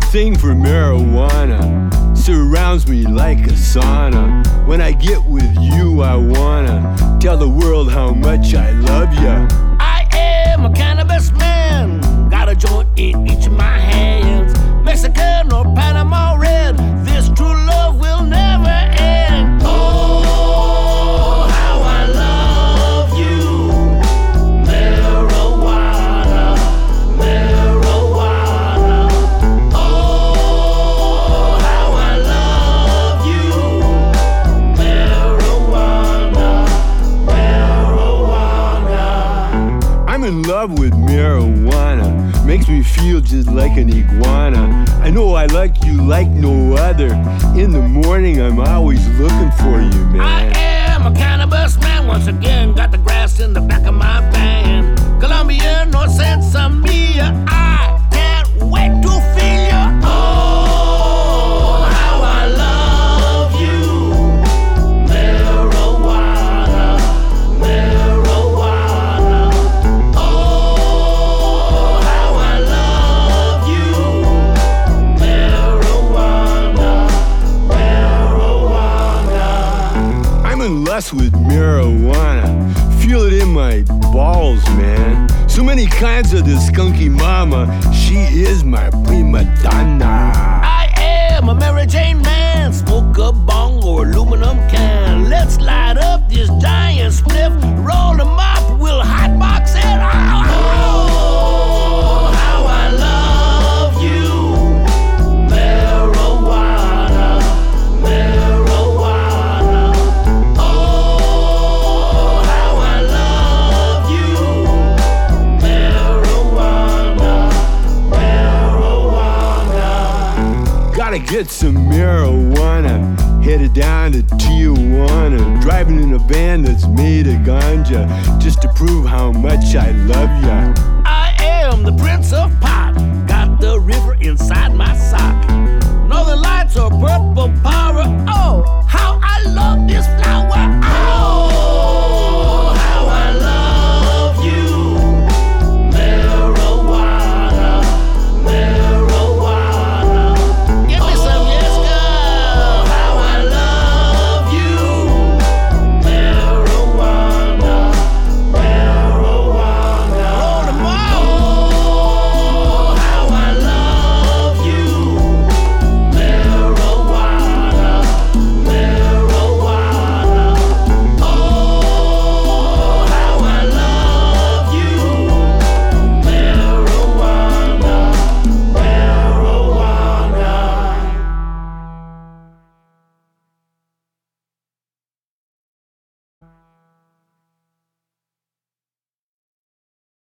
thing for marijuana. Surrounds me like a sauna. When I get with you, I wanna tell the world how much I love ya. I am a cannabis man. Got a joint in each of my hands. Mexican or Panama red. This true love will never end. Oh, how I love you. Marijuana, marijuana. Oh, how I love you. Marijuana, marijuana. I'm in love with marijuana. Makes me feel just like an iguana. I know I like you like no other. In the morning, I'm always looking for you, man. I am a cannabis man. Once again, got the grass in the back of my van. Colombian or Sansamia. I can't wait to feel you. Oh, how I love you. Marijuana, marijuana. Oh, how I love you. Marijuana, marijuana. I'm in lust with marijuana. Feel it in my balls, man. So many kinds of this skunky mama. She is my prima donna. I am a Mary Jane man. Smoke a bong or aluminum can. Let's light up this giant spliff. Roll them up, we'll hotbox it. Oh, how I love you. Marijuana, marijuana. Oh, how I love you. Marijuana, marijuana. Gotta get some marijuana. Headed down to Tijuana. Driving in a van that's made of ganja. Just to prove how much I love ya. I am the Prince of Pop. Got the river inside my sock. Northern lights are purple power. Oh, how I love this flower.